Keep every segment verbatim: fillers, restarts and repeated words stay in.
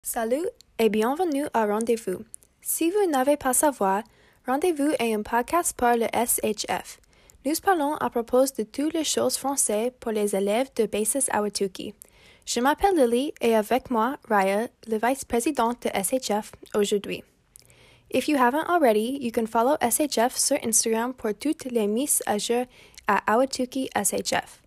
Salut et bienvenue à Rendez-vous. Si vous n'avez pas savoir, Rendez-vous est un podcast par le S H F. Nous parlons à propos de toutes les choses françaises pour les élèves de Basis Ahwatukee. Je m'appelle Lily et avec moi, Raya, le vice-président de S H F aujourd'hui. If you haven't already, you can follow S H F sur Instagram pour toutes les mises à jour à Ahwatukee S H F.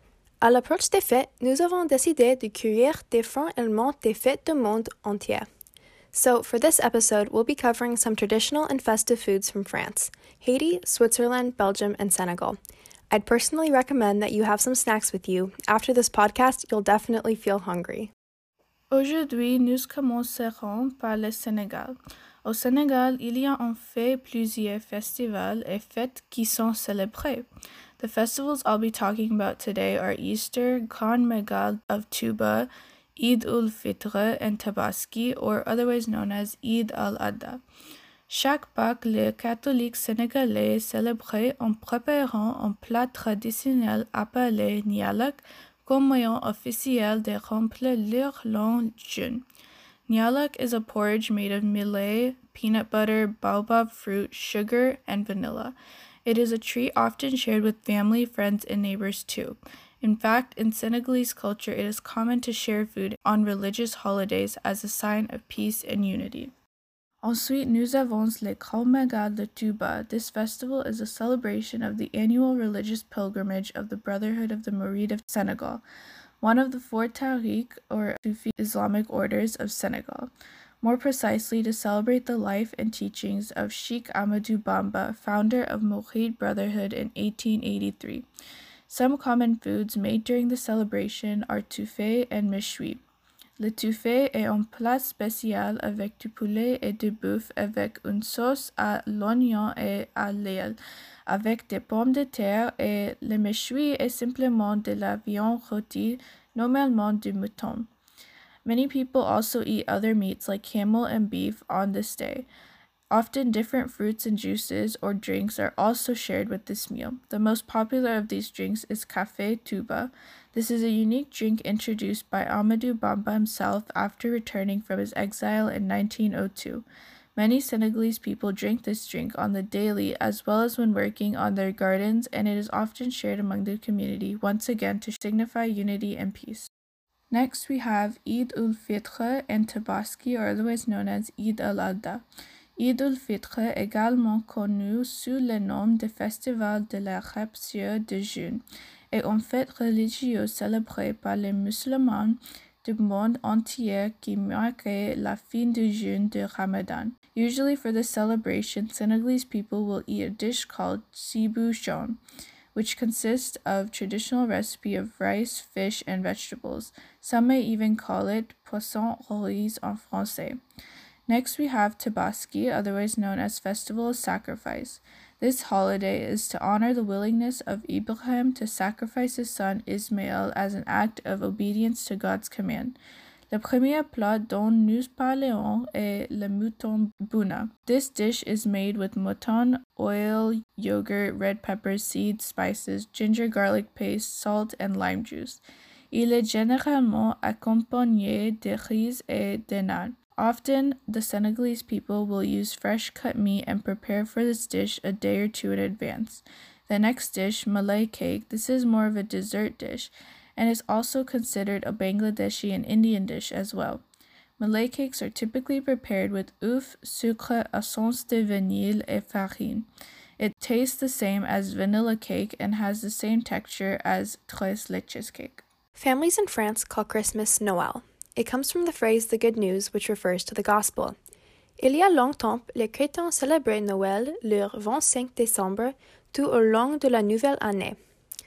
À l'approche des fêtes, nous avons décidé de couvrir différents éléments des fêtes du monde entier. So, for this episode, we'll be covering some traditional and festive foods from France, Haiti, Switzerland, Belgium, and Senegal. I'd personally recommend that you have some snacks with you. After this podcast, you'll definitely feel hungry. Aujourd'hui, nous commencerons par le Sénégal. Au Sénégal, il y a en fait plusieurs festivals et fêtes qui sont célébrés. The festivals I'll be talking about today are Easter, Khan Magal of Touba, Eid ul-Fitr, and Tabaski, or otherwise known as Eid al-Adha. Chaque Pâques, les catholiques sénégalais célèbrent en préparant un plat traditionnel appelé nialak comme moyen officiel de remplir leur long jeûne. Nialak is a porridge made of millet, peanut butter, baobab fruit, sugar, and vanilla. It is a treat often shared with family, friends, and neighbors too. In fact, in Senegalese culture, it is common to share food on religious holidays as a sign of peace and unity. Ensuite, nous avons le Grand Magal de Touba. This festival is a celebration of the annual religious pilgrimage of the Brotherhood of the Mouride of Senegal, one of the four Tariq or Sufi Islamic orders of Senegal. More precisely, to celebrate the life and teachings of Sheikh Ahmadou Bamba, founder of Mouride Brotherhood in eighteen eighty-three. Some common foods made during the celebration are touffé and méchoui. Le touffé est un plat spécial avec du poulet et du bœuf avec une sauce à l'oignon et à l'ail, avec des pommes de terre, et le méchoui est simplement de la viande rôtie, normalement du mouton. Many people also eat other meats like camel and beef on this day. Often different fruits and juices or drinks are also shared with this meal. The most popular of these drinks is Café Touba. This is a unique drink introduced by Ahmadou Bamba himself after returning from his exile in nineteen oh two. Many Senegalese people drink this drink on the daily as well as when working on their gardens, and it is often shared among the community, once again to signify unity and peace. Next, we have Eid ul-Fitr and Tabaski, or otherwise known as Eid al-Adha. Eid ul-Fitr, également connu sous le nom de Festival de la rupture de jeûne, est une fête religieuse célébrée par les musulmans du monde entier qui marque la fin du jeûne de Ramadan. Usually for this celebration, Senegalese people will eat a dish called ceebu jaune, which consists of traditional recipe of rice, fish, and vegetables. Some may even call it poisson rôti en français. Next, we have Tabaski, otherwise known as Festival of Sacrifice. This holiday is to honor the willingness of Ibrahim to sacrifice his son Ismail as an act of obedience to God's command. Le premier plat dont nous parlons est le mouton bouna. This dish is made with mouton, oil, yogurt, red pepper, seeds, spices, ginger garlic paste, salt, and lime juice. Il est généralement accompagné de riz et d'ananas. Often, the Senegalese people will use fresh cut meat and prepare for this dish a day or two in advance. The next dish, Malay cake, this is more of a dessert dish, and is also considered a Bangladeshi and Indian dish as well. Malay cakes are typically prepared with œuf, sucre, essence de vanille, et farine. It tastes the same as vanilla cake and has the same texture as tres leches cake. Families in France call Christmas Noël. It comes from the phrase the good news, which refers to the gospel. Il y a longtemps, les chrétiens célébraient Noël le vingt-cinq décembre tout au long de la nouvelle année.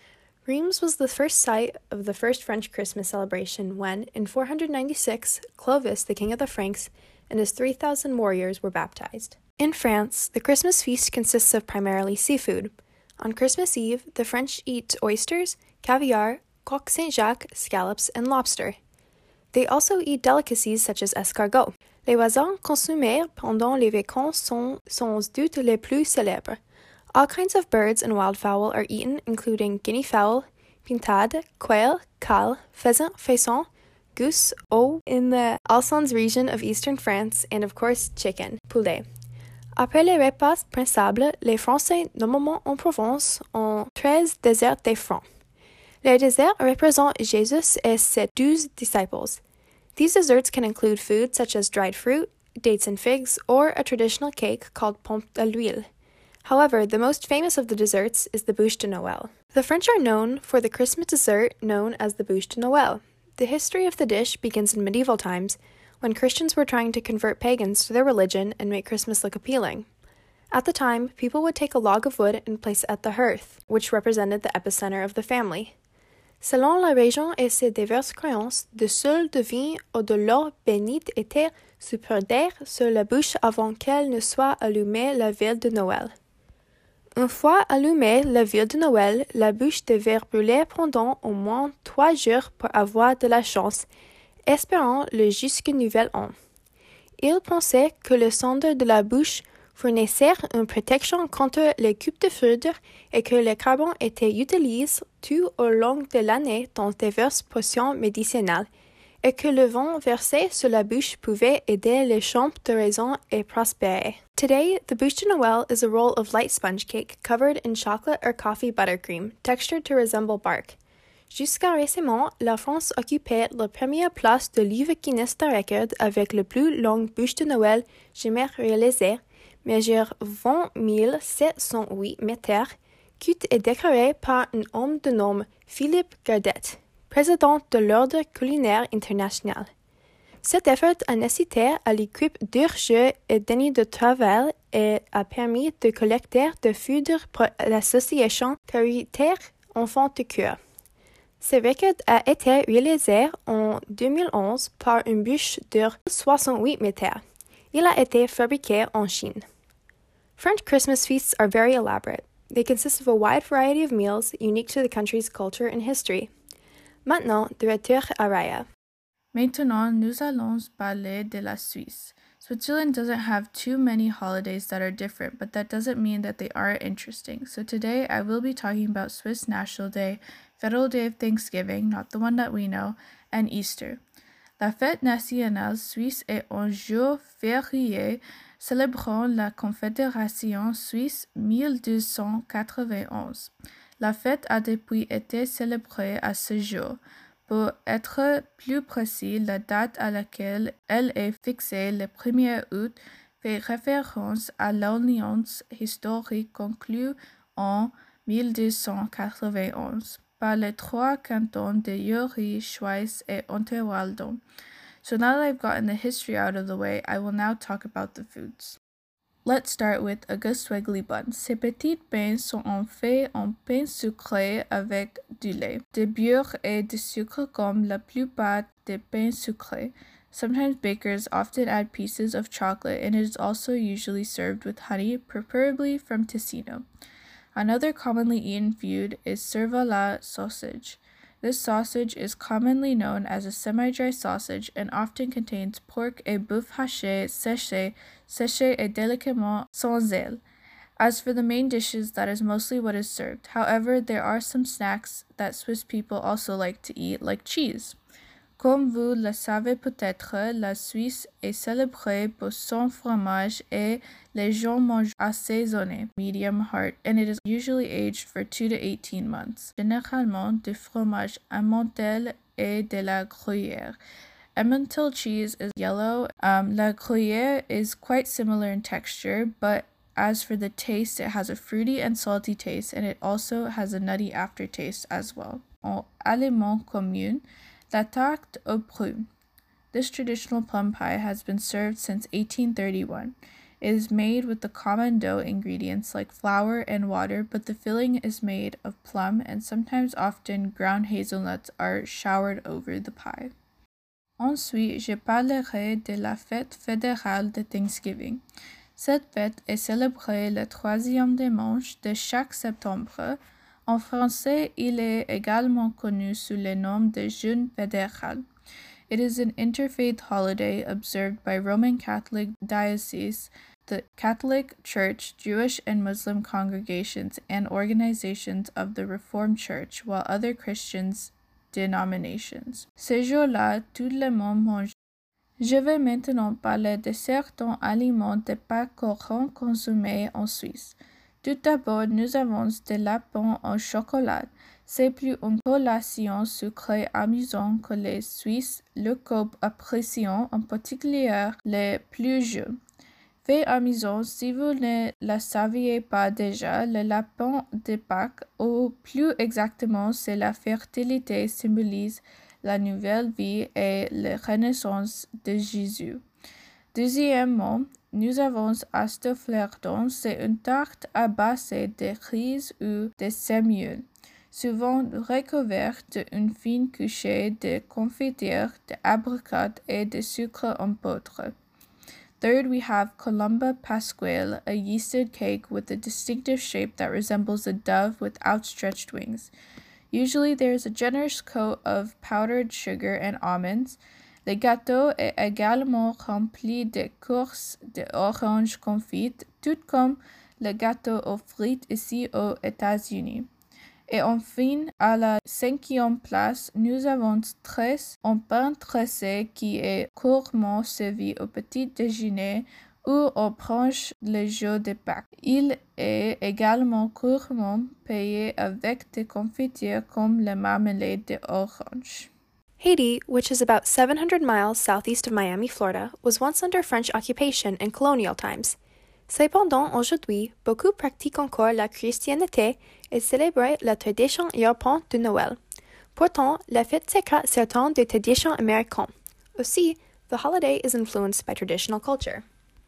Reims was the first site of the first French Christmas celebration when, in four hundred ninety-six, Clovis, the king of the Franks, and his three thousand warriors were baptized. In France, the Christmas feast consists of primarily seafood. On Christmas Eve, the French eat oysters, caviar, coq Saint-Jacques, scallops, and lobster. They also eat delicacies such as escargot. Les oiseaux consommés pendant les vacances sont, sont toutes les plus célèbres. All kinds of birds and wildfowl are eaten, including guinea fowl, pintade, quail, cal, pheasant, faisans, goose, ou in the Alsace region of eastern France, and of course chicken, poulet. Après les repas principaux, les Français, normalement en Provence, ont treize desserts différents. Les desserts représentent Jesus et ses douze disciples. These desserts can include food such as dried fruit, dates and figs, or a traditional cake called pompe à l'huile. However, the most famous of the desserts is the bûche de Noël. The French are known for the Christmas dessert known as the bûche de Noël. The history of the dish begins in medieval times, when Christians were trying to convert pagans to their religion and make Christmas look appealing. At the time, people would take a log of wood and place it at the hearth, which represented the epicenter of the family. Selon la région et ses diverses croyances, de seul de vin ou de l'eau bénite était supposé sur la bûche avant qu'elle ne soit allumée la veille de Noël. Une fois allumée la veille de Noël, la bûche devait brûler pendant au moins trois jours pour avoir de la chance, espérant le jusqu'au nouvel an. Il pensait que le cendre de la bûche fournissait une protection contre les coups de foudre et que le carbone était utilisé tout au long de l'année dans diverses potions médicinales, et que le vin versé sur la bûche pouvait aider les champs de raisin et prospérer. Today, the bûche de Noël is a roll of light sponge cake covered in chocolate or coffee buttercream, textured to resemble bark. Jusqu'à récemment, la France occupait la première place de livre Guinness de record avec le plus long bûche de Noël jamais réalisée, mesure vingt mille sept cent huit mètres, qui est décoré par un homme de nom Philippe Gardet, président de l'Ordre culinaire international. Cet effort a nécessité à l'équipe dur jeu et d'années de travail et a permis de collecter de foudre pour l'association Caritaire Enfants de Cœur. Ce record a été réalisé en deux mille onze par une bûche de soixante-huit mètres. Il a été fabriqué en Chine. French Christmas feasts are very elaborate. They consist of a wide variety of meals unique to the country's culture and history. Maintenant, de retour à Raya. Maintenant, nous allons parler de la Suisse. Switzerland doesn't have too many holidays that are different, but that doesn't mean that they aren't interesting. So today, I will be talking about Swiss National Day, Federal Day of Thanksgiving, not the one that we know, and Easter. La fête nationale suisse est un jour férié célébrant la Confédération suisse mille deux cent quatre-vingt-onze. La fête a depuis été célébrée à ce jour. Pour être plus précis, la date à laquelle elle est fixée, le premier août, fait référence à l'alliance historique conclue en mille deux cent quatre-vingt-onze par les trois cantons de Uri, Schweiz et Unterwalden. So now that I've gotten the history out of the way, I will now talk about the foods. Let's start with Auguste Wegley buns. Ces petites pains sont en fait en pain sucré avec du lait, de beurre et de sucre comme la plupart des pains sucrés. Sometimes bakers often add pieces of chocolate, and it is also usually served with honey, preferably from Ticino. Another commonly eaten food is cervelat sausage. This sausage is commonly known as a semi-dry sausage and often contains pork et bœuf haché, séché, séché et délicatement sans ailes. As for the main dishes, that is mostly what is served. However, there are some snacks that Swiss people also like to eat, like cheese. Comme vous le savez peut-être, la Suisse est célébrée pour son fromage et les gens mangent assaisonné, medium hard, and it is usually aged for two to eighteen months. Généralement, du fromage Emmental et de la Gruyère. Emmental cheese is yellow. Um, la Gruyère is quite similar in texture, but as for the taste, it has a fruity and salty taste, and it also has a nutty aftertaste as well. En aliment commun, la tarte aux prunes. This traditional plum pie has been served since eighteen thirty-one. It is made with the common dough ingredients like flour and water, but the filling is made of plum, and sometimes often ground hazelnuts are showered over the pie. Ensuite, je parlerai de la fête fédérale de Thanksgiving. Cette fête est célébrée le troisième dimanche de chaque septembre. En français, il est également connu sous le nom de Jeûne fédéral. It is an interfaith holiday observed by Roman Catholic dioceses, the Catholic Church, Jewish and Muslim congregations, and organizations of the Reformed Church, while other Christians denominations. Ces jours-là, tout le monde mange. Je vais maintenant parler de certains aliments de Pâques courants consommés en Suisse. Tout d'abord, nous avons de la pain au chocolat. C'est plus une collation sucrée amusante que les Suisses le couple apprécient, en particulier les plus jeunes. Fait amusant, si vous ne le saviez pas déjà, le lapin de Pâques, ou plus exactement, c'est la fertilité, symbolise la nouvelle vie et la renaissance de Jésus. Deuxièmement, nous avons Astaflerdon, c'est une tarte à base de riz ou de sémule, souvent recouverte d'une fine couche de confiture, d'abricot et de sucre en poudre. Third, we have Columba Pasquale, a yeasted cake with a distinctive shape that resembles a dove with outstretched wings. Usually there is a generous coat of powdered sugar and almonds. Le gâteau est également rempli de courses d'oranges confites, tout comme le gâteau aux frites ici aux États-Unis. Et enfin, à la cinquième place, nous avons tres, un pain tressé qui est couramment servi au petit déjeuner ou au brunch le jour de Pâques. Il est également couramment payé avec des confitures comme la marmelade d'orange. Haiti, which is about seven hundred miles southeast of Miami, Florida, was once under French occupation in colonial times. Cependant, aujourd'hui, beaucoup pratiquent encore la chrétienté et célèbrent la tradition européenne de Noël. Pourtant, la fête s'écarte certaines des traditions américaines. Aussi, the holiday is influenced by traditional culture.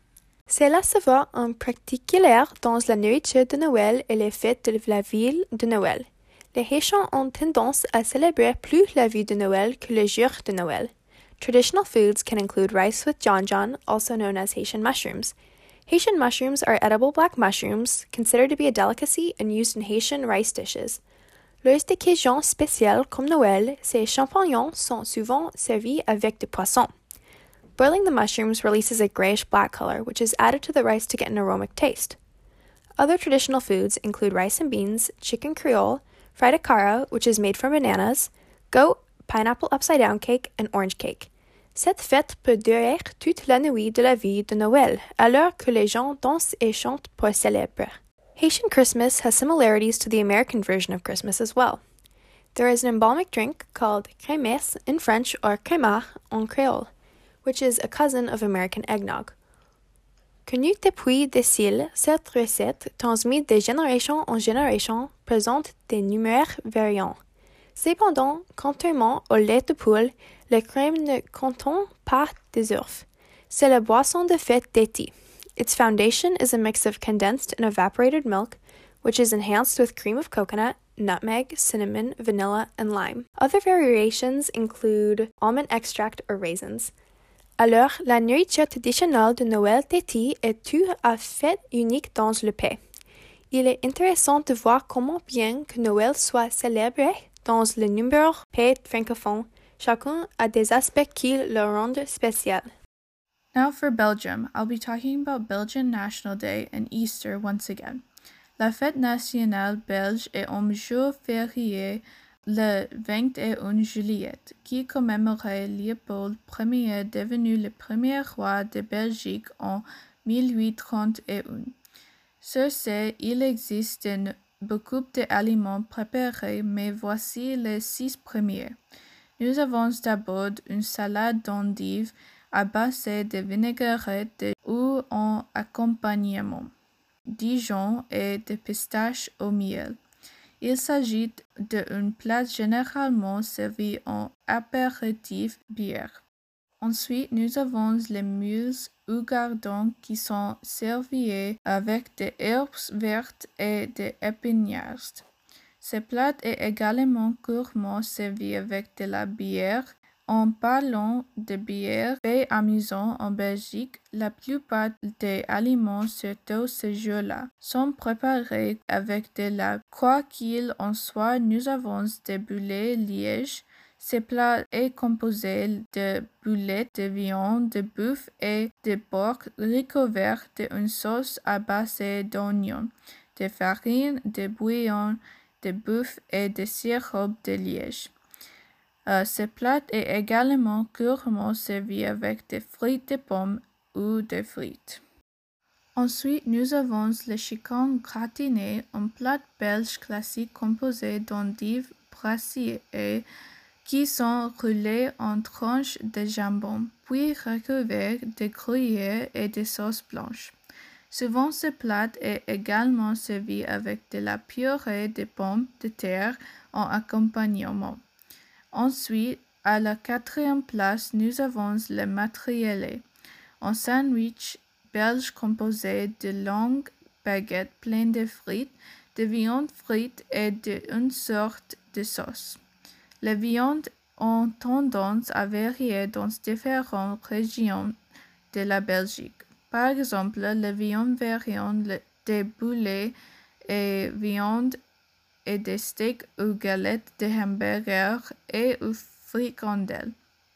Cela se voit en particulier dans la nourriture de Noël et les fêtes de la ville de Noël. Les Haitians ont tendance à célébrer plus la vie de Noël que le jour de Noël. Traditional foods can include rice with John John, also known as Haitian mushrooms. Haitian mushrooms are edible black mushrooms, considered to be a delicacy and used in Haitian rice dishes. Lors d'occasions spéciales comme Noël, ces champignons sont souvent servis avec du poisson. Boiling the mushrooms releases a grayish-black color, which is added to the rice to get an aromatic taste. Other traditional foods include rice and beans, chicken creole, fried akara, which is made from bananas, goat, pineapple upside-down cake, and orange cake. Cette fête peut durer toute la nuit de la vie de Noël, alors que les gens dansent et chantent pour célébrer. Haitian Christmas has similarities to the American version of Christmas as well. There is an embalmic drink called crémesse in French or crémard en créole, which is a cousin of American eggnog. Connue depuis des siècles, cette recette, transmise de génération en génération, présente des numéros variants. Cependant, contrairement au lait de poule, la crème ne contient pas des œufs. C'est la boisson de fête d'Haïti. Its foundation is a mix of condensed and evaporated milk, which is enhanced with cream of coconut, nutmeg, cinnamon, vanilla, and lime. Other variations include almond extract or raisins. Alors, la nourriture traditionnelle de Noël d'Haïti est tout à fait unique dans le pays. Il est intéressant de voir comment bien que Noël soit célébré dans le nombreux pays francophones, chacun a des aspects qui le rendent spécial. Now for Belgium, I'll be talking about Belgian National Day and Easter once again. La fête nationale belge est un jour férié le vingt et un juillet, qui commémorait Léopold Ier devenu le premier roi de Belgique en mille huit cent trente et un. Sur ce, il existe une beaucoup d'aliments préparés, mais voici les six premiers. Nous avons d'abord une salade d'endives à base de vinaigrette ou en accompagnement, Dijon et de pistaches au miel. Il s'agit d'un plat généralement servi en apéritif bière. Ensuite, nous avons les mules ou gardons qui sont servis avec des herbes vertes et des épinards. Ce plat est également couramment servi avec de la bière. En parlant de bière fait amusant en Belgique, la plupart des aliments, surtout ce jour-là, sont préparés avec de la. Quoi qu'il en soit, nous avons des boulets lièges. Ce plat est composé de boulettes de viande de bœuf et de porc recouverts d'une sauce à base d'oignons, de farine, de bouillon de bœuf et de sirop de liège. Euh, ce plat est également couramment servi avec des frites de pommes ou des frites. Ensuite, nous avons le chicken gratiné, un plat belge classique composé d'endives brassées qui sont roulées en tranches de jambon, puis recouverts de gruyère et de sauce blanche. Souvent, ce plat est également servi avec de la purée de pommes de terre en accompagnement. Ensuite, à la quatrième place, nous avons le matériel, un sandwich belge composé de longues baguettes pleines de frites, de viande frite et d'une sorte de sauce. Les viandes ont tendance à varier dans différentes régions de la Belgique. Par exemple, les viandes varient des boulets et viandes et des steaks ou galettes de hamburgers et ou fricandelles.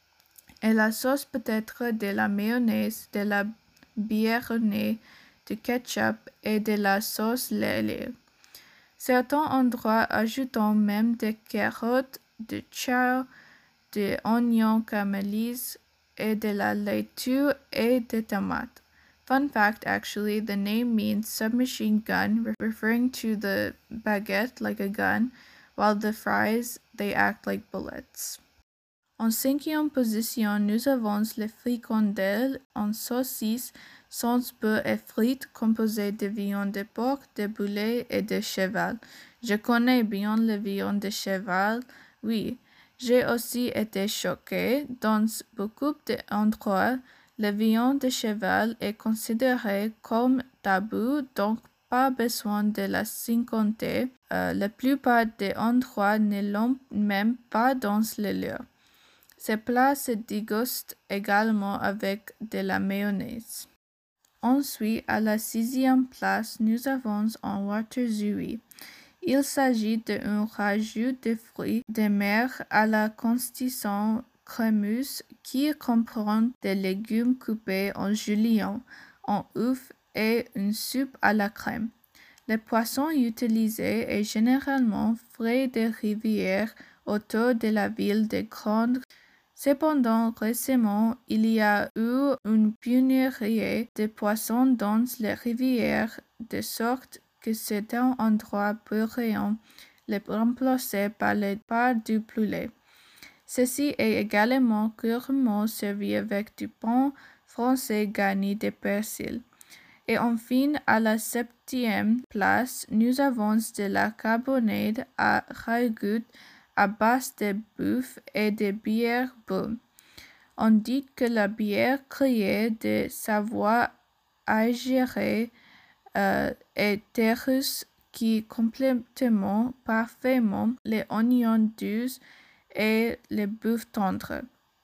Et la sauce peut être de la mayonnaise, de la béarnaise, du ketchup et de la sauce lait. Certains endroits ajoutent même des carottes, du chard, des oignons caramélisés et de la laitue et des tomates. Fun fact, actually, the name means submachine gun, referring to the baguette like a gun, while the fries, they act like bullets. En cinquième position, nous avons les fricandelles en saucisse, sans beurre et frites, composées de viande de porc, de poulet et de cheval. Je connais bien les viandes de cheval, oui. J'ai aussi été choquée. Dans beaucoup d'endroits, la viande de cheval est considérée comme tabou, donc pas besoin de la cinquantaine. Euh, la plupart des endroits ne l'ont même pas dans les leurs. Ce plat se déguste également avec de la mayonnaise. Ensuite, à la sixième place, nous avons un waterzooi. Il s'agit d'un rajout de fruits de mer à la consistance crémeuse qui comprend des légumes coupés en julienne, en œufs et une soupe à la crème. Le poisson utilisé est généralement frais de rivière autour de la ville de Grande. Cependant, récemment, il y a eu une pénurie de poissons dans les rivières, de sorte que certains endroits pourraient les remplacer par, les, par du poulet. Ceci est également couramment servi avec du pain français garni de persil. Et enfin, à la septième place, nous avons de la carbonade à ragoût à base de bœuf et de bière baume. On dit que la bière créée de Savoie agérée euh, est terreuse qui complètement parfaitement les oignons doux et le bœuf tendre.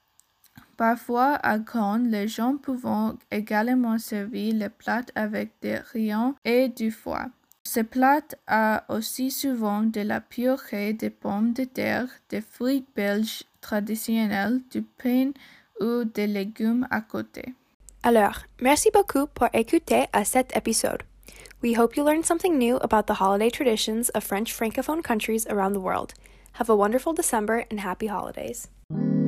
Parfois, à Grande, les gens peuvent également servir le plat avec des rayons et du foie. Ce plat a aussi souvent de la purée de pommes de terre, des fruits belges traditionnels, du pain ou des légumes à côté. Alors, merci beaucoup pour écouter à cet épisode. We hope you learned something new about the holiday traditions of French francophone countries around the world. Have a wonderful December and happy holidays.